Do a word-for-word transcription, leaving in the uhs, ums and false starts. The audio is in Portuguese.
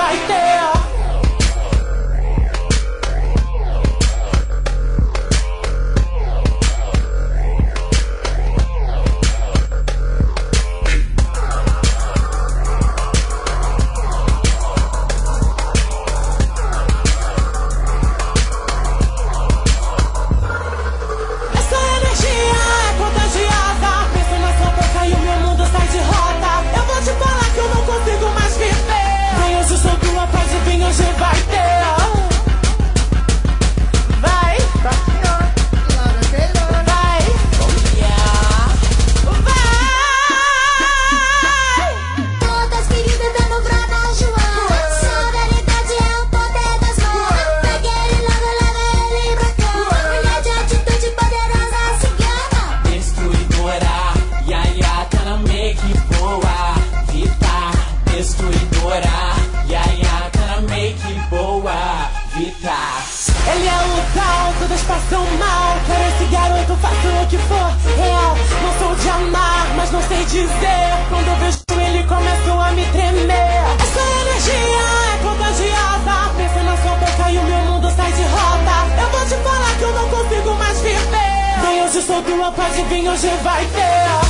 vai ter. Ele é o tal, todas passam mal. Quero esse garoto, faço o que for real. Não sou de amar, mas não sei dizer. Quando eu vejo ele, começo a me tremer. Essa energia é contagiosa. Pensa na sua boca e o meu mundo sai de rota. Eu vou te falar que eu não consigo mais viver. Vem, hoje sou tua, pode vir, hoje vai ter.